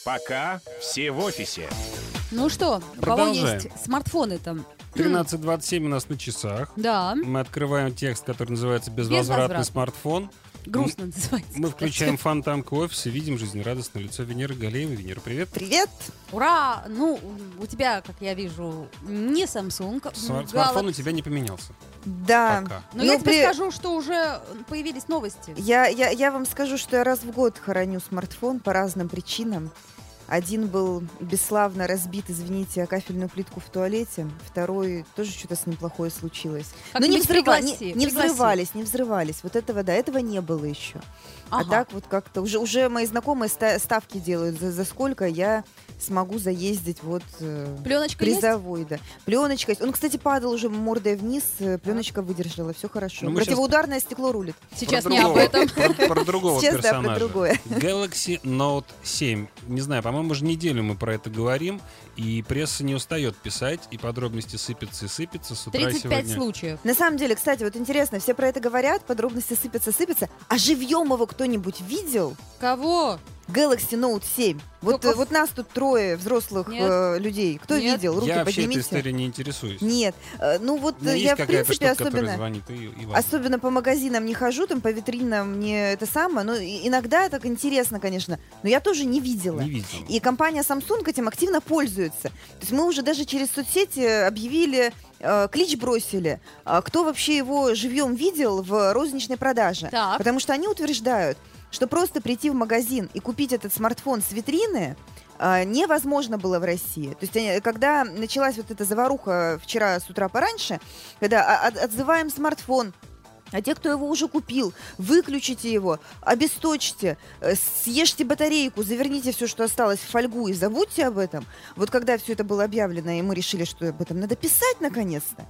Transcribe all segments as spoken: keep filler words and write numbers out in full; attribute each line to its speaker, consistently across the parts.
Speaker 1: Пока все в офисе.
Speaker 2: Ну что, у кого есть смартфоны там?
Speaker 3: тринадцать двадцать семь у нас на часах.
Speaker 2: Да.
Speaker 3: Мы открываем текст, который называется «Безвозвратный
Speaker 2: Безвозвратный.
Speaker 3: смартфон».
Speaker 2: Грустно называется.
Speaker 3: Мы включаем фонтанку офиса, видим жизнерадостное лицо Венеры Галеевой. Венера, привет.
Speaker 4: Привет.
Speaker 2: Ура! Ну, у тебя, как я вижу, не Samsung.
Speaker 3: Смар-
Speaker 2: Galaxy.
Speaker 3: Смартфон у тебя не поменялся.
Speaker 4: Да.
Speaker 3: Пока.
Speaker 2: Но
Speaker 4: Ну,
Speaker 2: я тебе
Speaker 4: при-
Speaker 2: скажу, что уже появились новости.
Speaker 4: Я, я, я вам скажу, что я раз в год хороню смартфон по разным причинам. Один был бесславно разбит, извините, о кафельную плитку в туалете. Второй тоже что-то с ним плохое случилось. Но не,
Speaker 2: Как-нибудь
Speaker 4: взрыва-
Speaker 2: пригласи,
Speaker 4: не, не
Speaker 2: пригласи.
Speaker 4: взрывались, не взрывались. Вот этого, да, этого не было еще. А
Speaker 2: Ага.
Speaker 4: так вот как-то уже, уже мои знакомые ста- ставки делают, за, за сколько я смогу заездить вот э,
Speaker 2: Пленочка есть?
Speaker 4: призовой, да. Пленочка есть. Он, кстати, падал уже мордой вниз, э, пленочка выдержала, все хорошо.
Speaker 3: Ну, мы щас-
Speaker 4: Противоударное стекло рулит.
Speaker 2: Сейчас
Speaker 3: Про
Speaker 2: не об
Speaker 3: другого-
Speaker 2: этом.
Speaker 3: Про, про другого
Speaker 4: Сейчас, да, про
Speaker 3: персонажа.
Speaker 4: другое.
Speaker 3: Galaxy Note семь. Не знаю, по-моему, уже неделю мы про это говорим, и пресса не устает писать, и подробности сыпятся и сыпятся с утра
Speaker 2: тридцать пять
Speaker 3: сегодня.
Speaker 2: случаев.
Speaker 4: На самом деле, кстати, вот интересно, все про это говорят, подробности сыпятся-сыпятся, а живьем его кто-нибудь видел?
Speaker 2: Кого?
Speaker 4: Galaxy Note семь. Вот,
Speaker 2: Только
Speaker 4: э, вот нас тут трое взрослых
Speaker 2: Нет.
Speaker 4: э, людей. Кто
Speaker 2: Нет.
Speaker 4: видел? Руки
Speaker 3: Я вообще этой
Speaker 4: поднимите.
Speaker 3: историей не интересуюсь.
Speaker 4: Нет. Э, ну вот
Speaker 3: У меня
Speaker 4: э,
Speaker 3: есть
Speaker 4: я, в
Speaker 3: какая-то
Speaker 4: принципе,
Speaker 3: штука, которая
Speaker 4: особенно...
Speaker 3: звонит, и, и ладно.
Speaker 4: Особенно по магазинам не хожу, там по витринам мне это самое. Но и- иногда так интересно, конечно. Но я тоже не видела.
Speaker 3: Не видел.
Speaker 4: И компания Samsung этим активно пользуется. То есть мы уже даже через соцсети объявили, э, клич бросили, а кто вообще его живьем видел в розничной продаже.
Speaker 2: Так.
Speaker 4: Потому что они утверждают, что просто прийти в магазин и купить этот смартфон с витрины а, невозможно было в России. То есть они- когда началась вот эта заваруха вчера с утра пораньше, когда а- от- отзываем смартфон, а те, кто его уже купил, выключите его, обесточьте, э, съешьте батарейку, заверните все, что осталось в фольгу и забудьте об этом. Вот когда все это было объявлено, и мы решили, что об этом надо писать наконец-то,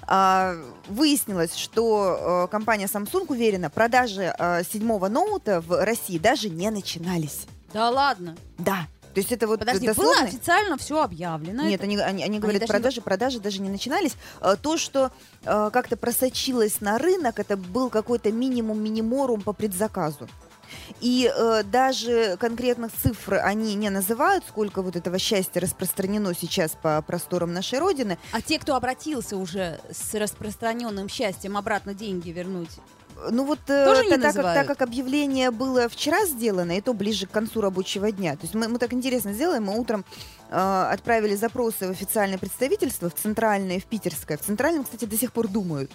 Speaker 4: а, выяснилось, что э, компания Samsung уверена, продажи э, седьмого ноута в России даже не начинались.
Speaker 2: Да ладно.
Speaker 4: Да. То есть это вот
Speaker 2: Подожди, было
Speaker 4: дословно...
Speaker 2: официально все объявлено.
Speaker 4: Нет,
Speaker 2: Это-
Speaker 4: они, они, они говорят,
Speaker 2: даже не-
Speaker 4: продажи, продажи даже не начинались. Э, То, что э, как-то просочилось на рынок, это был какой-то минимум-миниморум по предзаказу. И э, даже конкретных цифр они не называют, сколько вот этого счастья распространено сейчас по просторам нашей Родины.
Speaker 2: А те, кто обратился уже с распространенным счастьем обратно деньги вернуть,
Speaker 4: Ну вот э,
Speaker 2: Тоже не
Speaker 4: та- так, как,
Speaker 2: называют?
Speaker 4: так как объявление было вчера сделано, и то ближе к концу рабочего дня. То есть мы, мы так интересно сделаем, мы утром э, отправили запросы в официальное представительство, в центральное, в питерское. В центральном, кстати, до сих пор думают.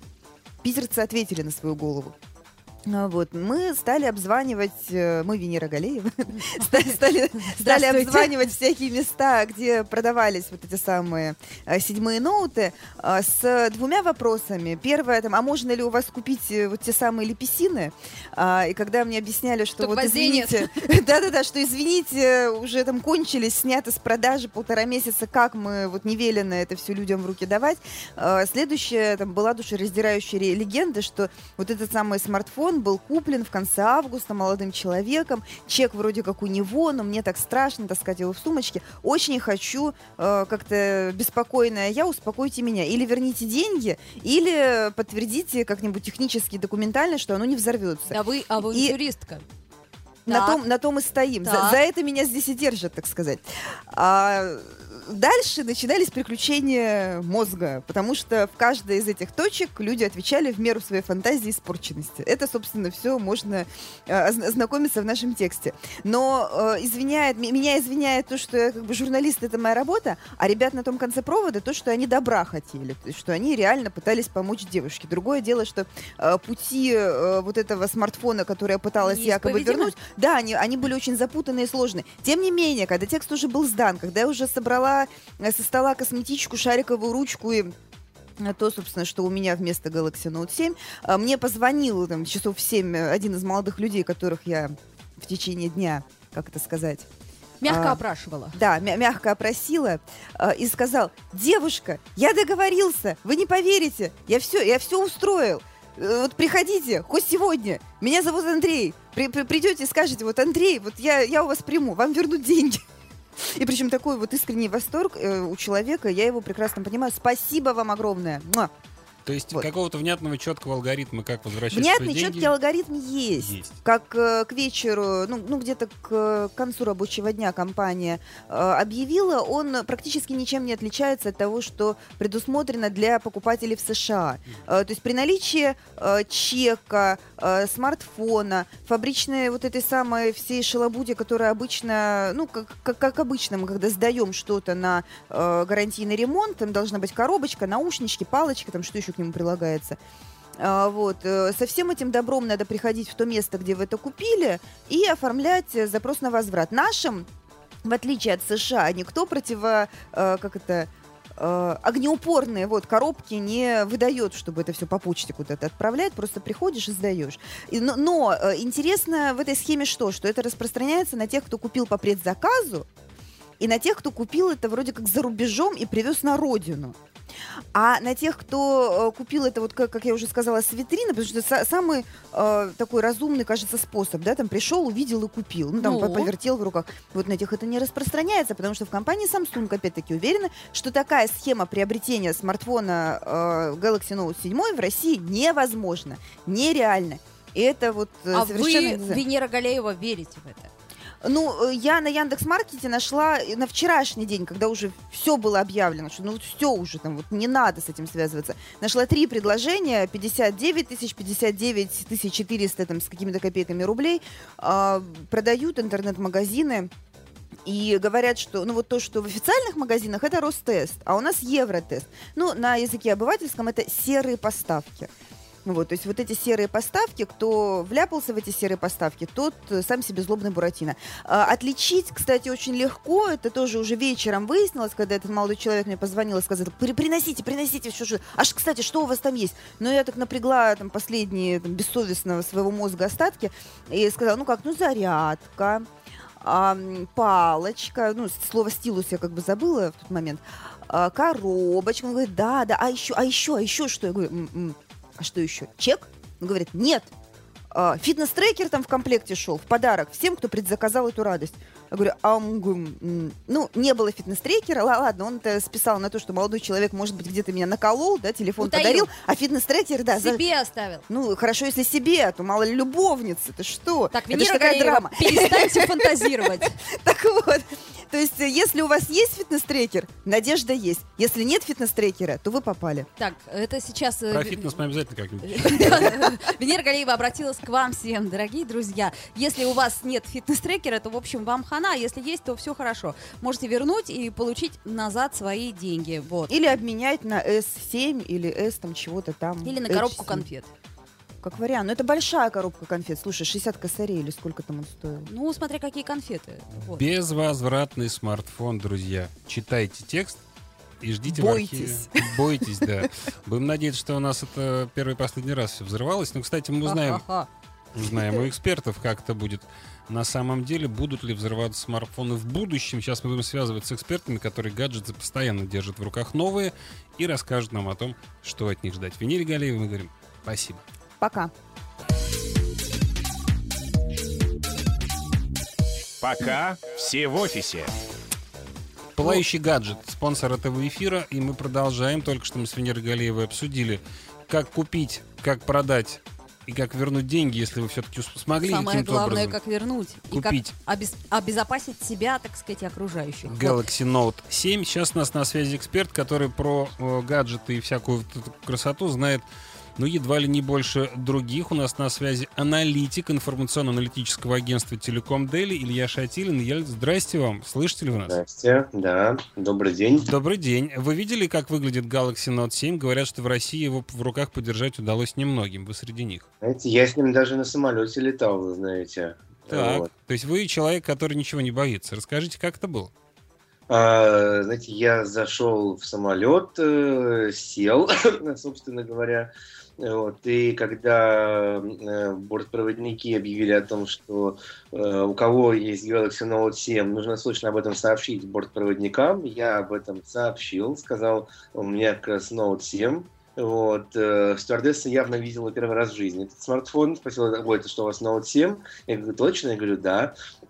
Speaker 4: Питерцы ответили на свою голову. А, Вот, мы стали обзванивать, э, мы Венера Галеева, стали, стали, стали
Speaker 2: Здравствуйте.
Speaker 4: обзванивать всякие места, где продавались вот эти самые э, седьмые ноуты, э, с двумя вопросами. Первое, там, а можно ли у вас купить э, вот те самые лепесины? А, и когда мне объясняли, что
Speaker 2: Что
Speaker 4: вот
Speaker 2: гвоздей нет.
Speaker 4: извините, да-да-да, что извините, уже там кончились, сняты с продажи полтора месяца, как мы вот не велено это все людям в руки давать. А, Следующая там была душераздирающая ре- легенда, что вот этот самый смартфон был куплен в конце августа молодым человеком, чек вроде как у него, но мне так страшно таскать его в сумочке. Очень хочу э, как-то беспокойная я, успокойте меня. Или верните деньги, или подтвердите как-нибудь технически, документально, что оно не взорвется.
Speaker 2: да вы авантюристка.
Speaker 4: На
Speaker 2: Так.
Speaker 4: том, на том и стоим. За,
Speaker 2: Так.
Speaker 4: за это меня здесь и держат, так сказать. А дальше начинались приключения мозга, потому что в каждой из этих точек люди отвечали в меру своей фантазии и испорченности. Это, собственно, все можно э, озна- ознакомиться в нашем тексте. Но э, извиняет, м- меня извиняет то, что я как бы журналист, это моя работа, а ребят на том конце провода то, что они добра хотели, то есть, что они реально пытались помочь девушке. Другое дело, что э, пути э, вот этого смартфона, который я пыталась якобы
Speaker 2: Неисповедимы?
Speaker 4: вернуть, да, они, они были очень запутанные и сложные. Тем не менее, когда текст уже был сдан, когда я уже собрала э, со стола косметичку, шариковую ручку и э, то, собственно, что у меня вместо Galaxy Note семь, э, мне позвонил там, часов в семь э, один из молодых людей, которых я в течение дня, как это сказать,
Speaker 2: Мягко
Speaker 4: А,
Speaker 2: опрашивала.
Speaker 4: да, мя- мягко опросила э, и сказал: девушка, я договорился, вы не поверите, я все, я все устроил. Э, Вот приходите, хоть сегодня. Меня зовут Андрей. При- при- придете и скажете: вот Андрей, вот я, я у вас приму, вам вернут деньги. И причем такой вот искренний восторг э, у человека, я его прекрасно понимаю. Спасибо вам огромное. Муа.
Speaker 3: То есть
Speaker 4: Вот.
Speaker 3: какого-то внятного, четкого алгоритма, как возвращать
Speaker 4: Внятный,
Speaker 3: свои деньги?
Speaker 4: четкий алгоритм есть.
Speaker 3: Есть.
Speaker 4: Как э, к вечеру, ну, ну где-то к концу рабочего дня компания э, объявила, он практически ничем не отличается от того, что предусмотрено для покупателей в США. Э, то есть при наличии э, чека, э, смартфона, фабричной вот этой самой всей шалобуде, которая обычно, ну, как, как, как обычно мы когда сдаем что-то на э, гарантийный ремонт, там должна быть коробочка, наушнички, палочка, там что еще к нему прилагается. А, вот. э, Со всем этим добром надо приходить в то место, где вы это купили, и оформлять э, запрос на возврат. Нашим, в отличие от США, никто противо... э, как это... э, огнеупорные вот, коробки не выдает, чтобы это все по почте куда-то отправлять, просто приходишь и сдаешь. И, но но э, интересно в этой схеме что? Что это распространяется на тех, кто купил по предзаказу, и на тех, кто купил это вроде как за рубежом и привез на родину. А на тех, кто э, купил это, вот как, как я уже сказала, с витрины, потому что это самый э, такой разумный, кажется, способ, да, там пришел, увидел и купил, ну, там,
Speaker 2: Ну.
Speaker 4: по- повертел в руках. Вот на тех это не распространяется, потому что в компании Samsung, опять-таки, уверены, что такая схема приобретения смартфона э, Galaxy Note семь в России невозможна, нереально. И это вот э,
Speaker 2: А
Speaker 4: совершенно...
Speaker 2: вы, Венера Галеева, верите в это?
Speaker 4: Ну, э, я на Яндекс.Маркете нашла э, на вчерашний день, когда уже все было объявлено, что ну все уже, там вот не надо с этим связываться. Нашла три предложения, пятьдесят девять тысяч, пятьдесят девять тысяч четыреста там, с какими-то копейками рублей. А, продают интернет-магазины. И говорят, что ну вот то, что в официальных магазинах, это Ростест, а у нас Евротест. Ну, на языке обывательском это серые поставки. Вот, то есть вот эти серые поставки, кто вляпался в эти серые поставки, тот э, сам себе злобный Буратино. А, отличить, кстати, очень легко, это тоже уже вечером выяснилось, когда этот молодой человек мне позвонил и сказал: «При- приносите, приносите все, что... Аж, кстати, что у вас там есть?» Но я так напрягла там последние там, бессовестного своего мозга остатки и сказала: ну как, ну зарядка, а, палочка, ну слово стилус я как бы забыла в тот момент, а, коробочка. Он говорит: да, да, а еще, а еще, а еще что? Я говорю: «М-м». А что еще? Чек? Он говорит: нет. А, фитнес-трекер там в комплекте шел, в подарок всем, кто предзаказал эту радость. Я говорю: а, м, м, ну, не было фитнес-трекера, ла- ладно, он это списал на то, что молодой человек, может быть, где-то меня наколол, да, телефон
Speaker 2: Утаил.
Speaker 4: подарил, а фитнес-трекер, да, за-
Speaker 2: Себе оставил.
Speaker 4: ну, хорошо, если себе, а то мало ли любовница, ты что?
Speaker 2: Так,
Speaker 4: Это ж
Speaker 2: Венера
Speaker 4: такая
Speaker 2: Галеева,
Speaker 4: драма.
Speaker 2: перестаньте фантазировать.
Speaker 4: Так вот, то есть, э, если у вас есть фитнес-трекер, надежда есть. Если нет фитнес-трекера, то вы попали.
Speaker 2: Так, это сейчас... э,
Speaker 3: Про
Speaker 2: Ви-
Speaker 3: фитнес мы обязательно как-нибудь.
Speaker 2: Венера Галеева обратилась к вам всем, дорогие друзья. Если у вас нет фитнес-трекера, то, в общем, вам хана. Если есть, то все хорошо. Можете вернуть и получить назад свои деньги. Вот.
Speaker 4: Или обменять на эс семь или S там чего-то там.
Speaker 2: Или на
Speaker 4: эйч
Speaker 2: коробку
Speaker 4: семь.
Speaker 2: конфет.
Speaker 4: Как вариант. Ну, это большая коробка конфет. Слушай, шестьдесят косарей или сколько там он стоил?
Speaker 2: Ну, смотря какие конфеты. Вот.
Speaker 3: Безвозвратный смартфон, друзья. Читайте текст и ждите
Speaker 4: Бойтесь.
Speaker 3: в архиве. Бойтесь, да. Будем надеяться, что у нас это первый и последний раз все взрывалось. Но, кстати, мы узнаем,
Speaker 2: Ха-ха-ха.
Speaker 3: узнаем у экспертов, как это будет на самом деле. Будут ли взрываться смартфоны в будущем? Сейчас мы будем связываться с экспертами, которые гаджеты постоянно держат в руках новые и расскажут нам о том, что от них ждать. Венере Галеевой мы говорим спасибо.
Speaker 4: Пока.
Speaker 1: Пока все в офисе.
Speaker 3: Пылающий гаджет, спонсор этого эфира, и мы продолжаем. Только что мы с Венерой Галеевой обсудили, как купить, как продать и как вернуть деньги, если вы все-таки смогли
Speaker 2: Самое
Speaker 3: каким-то
Speaker 2: главное,
Speaker 3: образом
Speaker 2: как вернуть.
Speaker 3: купить.
Speaker 2: И как обез- обезопасить себя, так сказать, и окружающих. Вот.
Speaker 3: Galaxy Note семь. Сейчас у нас на связи эксперт, который про э, гаджеты и всякую вот эту красоту знает, ну, едва ли не больше других. У нас на связи аналитик информационно-аналитического агентства «Телеком Дели» Илья Шатилин. Илья, здрасте вам. Слышите ли вы нас?
Speaker 5: Здрасте, да, добрый день.
Speaker 3: Добрый день. Вы видели, как выглядит Galaxy Note семь? Говорят, что в России его в руках подержать удалось немногим. Вы среди них.
Speaker 5: Знаете, я с ним даже на самолете летал, вы знаете.
Speaker 3: Так,
Speaker 5: Вот.
Speaker 3: то есть вы человек, который ничего не боится. Расскажите, как это было?
Speaker 5: А, знаете, я зашел в самолет, э, сел, собственно говоря. Вот, и когда э, бортпроводники объявили о том, что э, у кого есть Galaxy Note семь, нужно срочно об этом сообщить бортпроводникам, я об этом сообщил, сказал: у меня как раз Note семь. Вот, э, стюардесса явно видела первый раз в жизни этот смартфон, спросила: ой, это что, у вас Note семь? Я говорю: точно? Я говорю: да.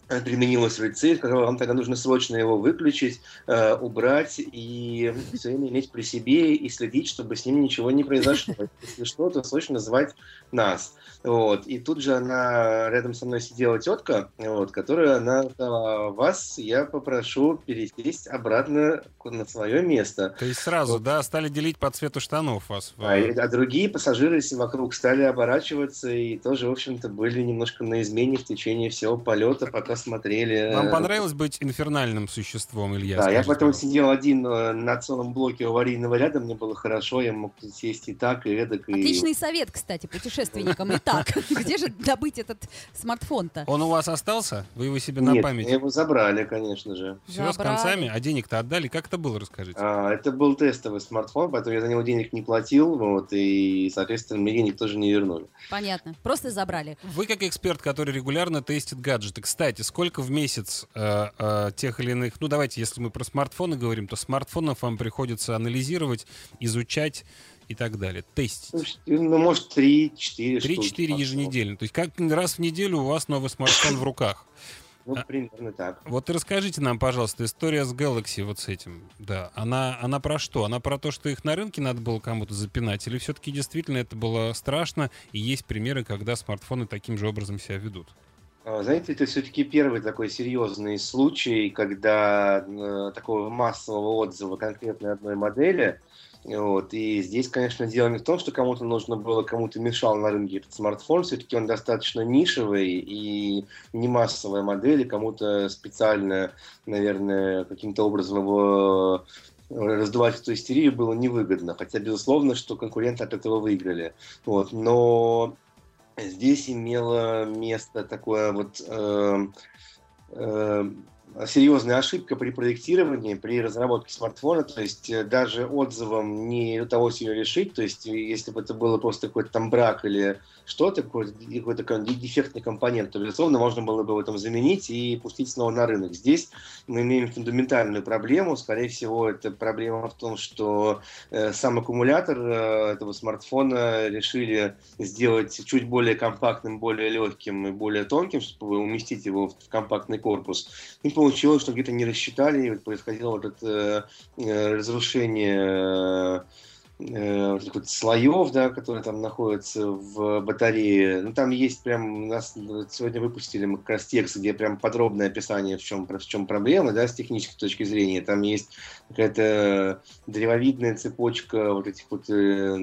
Speaker 5: применилась рецепт, сказала, вам тогда нужно срочно его выключить, э, убрать и все время иметь при себе и следить, чтобы с ним ничего не произошло. Если что, то срочно звать нас. Вот. И тут же она рядом со мной сидела тетка, вот, которая она сказала, вас я попрошу пересесть обратно на свое место.
Speaker 3: То есть сразу,
Speaker 5: вот.
Speaker 3: Да, стали делить по цвету штанов вас.
Speaker 5: А, а другие пассажиры вокруг стали оборачиваться и тоже, в общем-то, были немножко на измене в течение всего полета, пока смотрели.
Speaker 3: Вам понравилось быть инфернальным существом, Илья?
Speaker 5: Да, я
Speaker 3: скажите,
Speaker 5: потом
Speaker 3: пожалуйста?
Speaker 5: сидел один на целом блоке аварийного ряда, мне было хорошо, я мог сесть и так, и эдак. И...
Speaker 2: Отличный совет, кстати, путешественникам. Итак, где же добыть этот смартфон-то?
Speaker 3: Он у вас остался? Вы его себе на
Speaker 5: Нет,
Speaker 3: память?
Speaker 5: его забрали, конечно же.
Speaker 3: Все с
Speaker 2: Забрали.
Speaker 3: концами? А денег-то отдали? Как это было, расскажите?
Speaker 5: А, это был тестовый смартфон, поэтому я за него денег не платил, вот, и, соответственно, мне денег тоже не вернули.
Speaker 2: Понятно. Просто забрали.
Speaker 3: Вы как эксперт, который регулярно тестит гаджеты. Кстати, сколько в месяц э, э, тех или иных... Ну, давайте, если мы про смартфоны говорим, то смартфонов вам приходится анализировать, изучать и так далее. Тестить.
Speaker 5: Слушайте, ну, может, три-четыре штуки.
Speaker 3: три-четыре еженедельно. То есть как раз в неделю у вас новый смартфон в руках.
Speaker 5: Ну, примерно так.
Speaker 3: Вот расскажите нам, пожалуйста, история с Galaxy вот с этим. Да, она, она про что? Она про то, что их на рынке надо было кому-то запинать? Или все-таки действительно это было страшно, и есть примеры, когда смартфоны таким же образом себя ведут?
Speaker 5: Знаете, это все-таки первый такой серьезный случай, когда э, такого массового отзыва конкретной одной модели. Вот. И здесь, конечно, дело не в том, что кому-то нужно было, кому-то мешал на рынке этот смартфон. Все-таки он достаточно нишевый и не массовая модель, и кому-то специально, наверное, каким-то образом его раздувать эту истерию было невыгодно. Хотя, безусловно, что конкуренты от этого выиграли. Вот. Но здесь имело место такое вот... Э, э, серьезная ошибка при проектировании, при разработке смартфона, то есть даже отзывом не удалось ее решить, то есть если бы это было просто какой-то там брак или что-то, какой-то, какой-то дефектный компонент, то, безусловно, можно было бы в этом заменить и пустить снова на рынок. Здесь мы имеем фундаментальную проблему, скорее всего, это проблема в том, что э, сам аккумулятор э, этого смартфона решили сделать чуть более компактным, более легким и более тонким, чтобы уместить его в компактный корпус. И получилось, что где-то не рассчитали, и происходило вот это э, разрушение э, вот этих вот слоев, да, которые там находятся в батарее. Ну, там есть прям, у нас сегодня выпустили мы как раз текст, где прям подробное описание, в чем, в чем проблема, да, с технической точки зрения. Там есть какая-то древовидная цепочка вот этих вот э,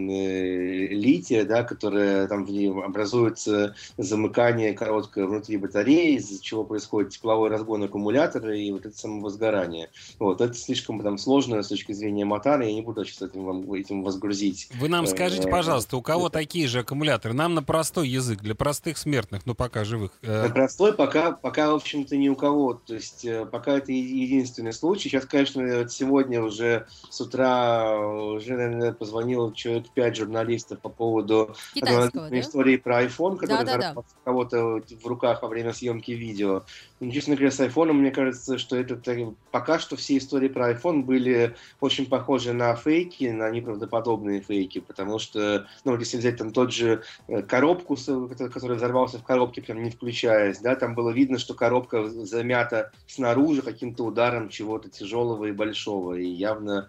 Speaker 5: э, лития, да, которая там в ней образуется замыкание короткое внутри батареи, из-за чего происходит тепловой разгон аккумулятора и вот это самовозгорание. Вот, это слишком там сложно с точки зрения мотора, я не буду сейчас этим, вам, этим возгрузить.
Speaker 3: Вы нам скажите, пожалуйста, у кого такие же аккумуляторы? Нам на простой язык, для простых смертных, ну пока живых.
Speaker 5: На простой пока, пока, в общем-то, ни у кого. То есть пока это единственный случай. Сейчас, конечно, сегодня уже с утра уже, наверное, позвонил человек пять журналистов по поводу
Speaker 2: Китайского, да?
Speaker 5: истории про iPhone, который
Speaker 2: Да, да,
Speaker 5: взорвался у кого-то в руках во время съемки видео. Ну, честно говоря, с iPhone, мне кажется, что это пока что все истории про iPhone были очень похожи на фейки, на неправдоподобные фейки, потому что, ну, если взять там тот же коробку, который взорвался в коробке, прям не включаясь, да, там было видно, что коробка замята снаружи каким-то ударом чего-то тяжелого и большого, и явно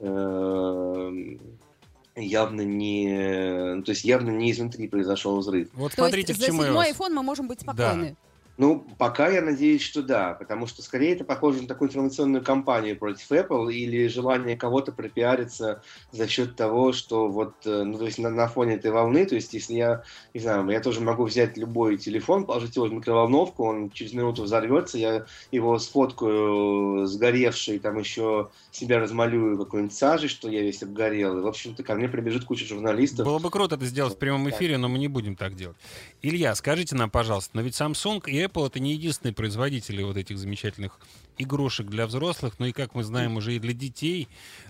Speaker 5: э, явно не, то есть явно не изнутри произошел взрыв.
Speaker 3: Вот
Speaker 2: То
Speaker 3: смотрите,
Speaker 2: есть
Speaker 3: к чему
Speaker 2: за
Speaker 3: я
Speaker 2: седьмой
Speaker 3: вас...
Speaker 2: iPhone мы можем быть спокойны.
Speaker 3: Да.
Speaker 5: Ну, пока я надеюсь, что да, потому что скорее это похоже на такую информационную кампанию против Apple или желание кого-то пропиариться за счет того, что вот, ну, то есть на, на фоне этой волны, то есть если я, не знаю, я тоже могу взять любой телефон, положить его в микроволновку, он через минуту взорвется, я его сфоткаю сгоревший, там еще себя размалюю какой-нибудь сажей, что я весь обгорел, и, в общем-то, ко мне прибежит куча журналистов.
Speaker 3: Было бы круто это сделать в прямом эфире, но мы не будем так делать. Илья, скажите нам, пожалуйста, но ведь Samsung и Apple — это не единственные производители вот этих замечательных игрушек для взрослых, но и, как мы знаем, уже и для детей.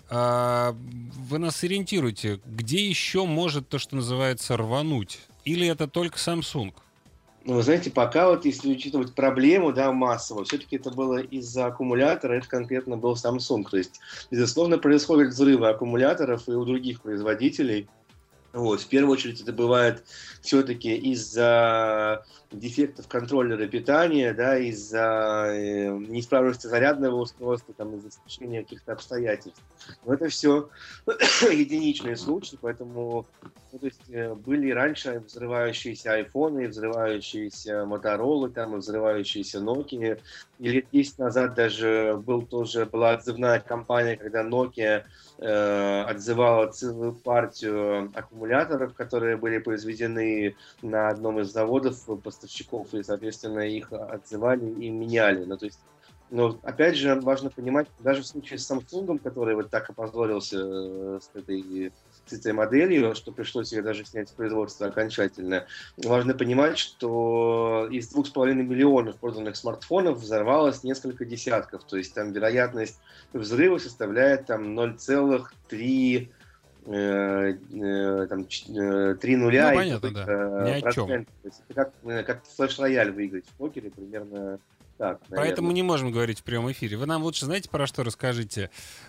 Speaker 3: Вы нас сориентируете, где еще может то, что называется, рвануть? Или это только Samsung?
Speaker 5: Ну, вы знаете, пока вот если учитывать проблему, да, массово, все-таки это было из-за аккумулятора, это конкретно был Samsung. То есть, безусловно, происходят взрывы аккумуляторов и у других производителей. Вот, в первую очередь это бывает все-таки из-за дефектов контроллера питания, да, из-за э, неисправности зарядного устройства, там, из-за стечения каких-то обстоятельств. Но это все единичные случаи, поэтому ну, то есть, э, были раньше взрывающиеся айфоны, взрывающиеся Моторолы, там, и взрывающиеся Nokia. И лет десять назад даже был тоже, была отзывная кампания, когда Nokia э, отзывала целую партию аккумуляторов, которые были произведены на одном из заводов поставщиков, и, соответственно, их отзывали и меняли. Ну, то есть, но, опять же, важно понимать, даже в случае с Samsung, который вот так опозорился э, с этой, с этой моделью, что пришлось ее даже снять с производства окончательно, важно понимать, что из двух с половиной миллионов проданных смартфонов взорвалось несколько десятков. То есть там вероятность взрыва составляет там ноль целых три Э, э, там, э, три нуля.
Speaker 3: Ну, понятно, да.
Speaker 5: Э,
Speaker 3: Ни о чем.
Speaker 5: То есть это как, э, как флеш-рояль выиграть в покере, примерно так.
Speaker 3: Поэтому не можем говорить в прямом эфире. Вы нам лучше знаете, про что расскажите?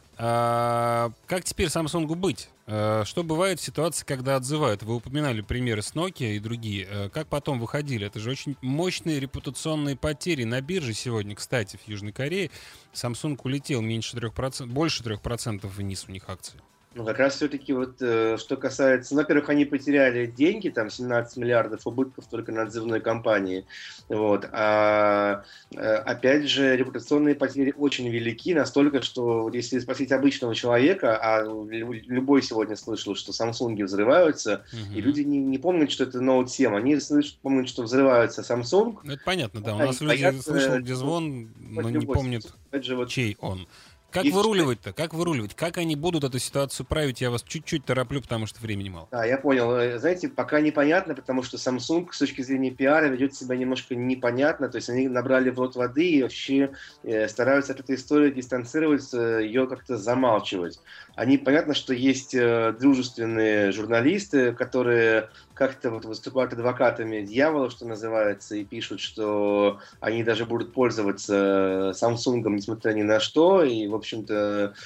Speaker 3: А, как теперь Samsung быть? А, что бывает в ситуации, когда отзывают? Вы упоминали примеры с Nokia и другие. А, как потом выходили? Это же очень мощные репутационные потери на бирже сегодня. Кстати, в Южной Корее Samsung улетел меньше трех процентов, больше трех процентов вниз у них акции.
Speaker 5: Ну, как раз все-таки вот, э, что касается... Ну, во-первых, они потеряли деньги, там, семнадцать миллиардов убытков только на отзывной компании. Вот. А, э, опять же, репутационные потери очень велики, настолько, что вот если спросить обычного человека, а любой сегодня слышал, что Samsung взрываются, угу. и люди не, не помнят, что это Note семь, они слышат, помнят, что взрываются Samsung.
Speaker 3: Ну, это понятно, да. У нас люди боятся, слышал, где звон, но не помнят, же, вот, чей он. Как выруливать-то? Как выруливать? Как они будут эту ситуацию править? Я вас чуть-чуть тороплю, потому что времени мало.
Speaker 5: Да, я понял. Знаете, пока непонятно, потому что Samsung с точки зрения пиара ведет себя немножко непонятно. То есть они набрали в рот воды и вообще э, стараются от этой истории дистанцироваться, ее как-то замалчивать. Они, понятно, что есть э, дружественные журналисты, которые как-то вот выступают адвокатами дьявола, что называется, и пишут, что они даже будут пользоваться Samsung, несмотря ни на что, и, в общем-то,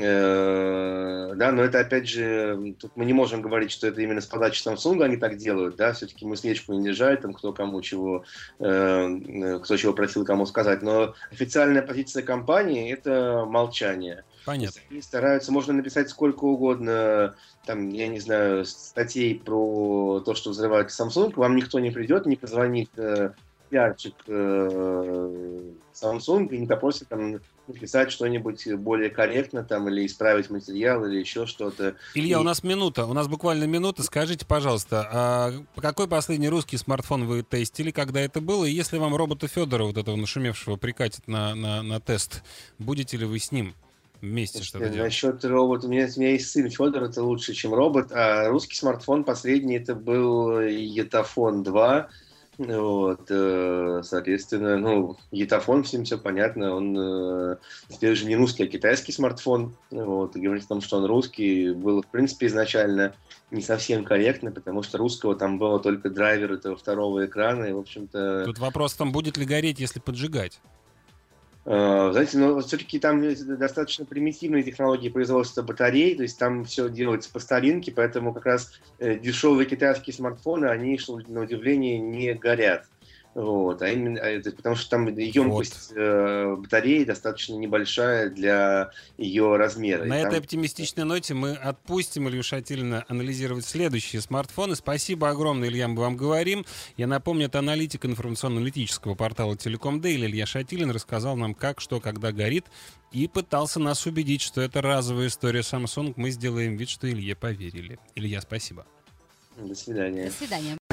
Speaker 5: э, да, но это, опять же, тут мы не можем говорить, что это именно с подачи Samsung они так делают, да, все-таки мы свечку не держали, там, кто кому чего, э, кто чего просил кому сказать, но официальная позиция компании – это молчание.
Speaker 3: Понятно.
Speaker 5: Они стараются, можно написать сколько угодно, там, я не знаю, статей про то, что взрывают Samsung, вам никто не придет, не позвонит э, пиарчик э, Samsung и не попросит там написать что-нибудь более корректно там, или исправить материал, или еще что-то.
Speaker 3: Илья,
Speaker 5: и...
Speaker 3: у нас минута, у нас буквально минута. Скажите, пожалуйста, а какой последний русский смартфон вы тестили, когда это было? И если вам робота Федора, вот этого нашумевшего, прикатит на, на, на тест, будете ли вы с ним вместе что-то делать?
Speaker 5: Насчет робота, у меня, у меня есть сын Федор, это лучше, чем робот, а русский смартфон последний, это был Йотафон два. Вот, соответственно, ну, Йотафон, всем все понятно, он теперь же не русский, а китайский смартфон, вот, и говорить о том, что он русский, было, в принципе, изначально не совсем корректно, потому что русского там было только драйвер этого второго экрана, и, в общем-то...
Speaker 3: Тут вопрос в том, будет ли гореть, если поджигать.
Speaker 5: Знаете, но все-таки там достаточно примитивные технологии производства батарей, то есть там все делается по старинке, поэтому как раз дешевые китайские смартфоны, они, что на удивление, не горят. Вот, а именно, потому что там емкость вот. батареи достаточно небольшая для ее размера.
Speaker 3: На
Speaker 5: и
Speaker 3: этой
Speaker 5: там...
Speaker 3: оптимистичной ноте мы отпустим Илью Шатилина анализировать следующие смартфоны. Спасибо огромное, Илья, мы вам говорим. Я напомню, это аналитик информационно-аналитического портала Telecom Daily Илья Шатилин рассказал нам, как, что, когда горит, и пытался нас убедить, что это разовая история Samsung. Мы сделаем вид, что Илье поверили. Илья, спасибо.
Speaker 5: До свидания.
Speaker 2: До свидания.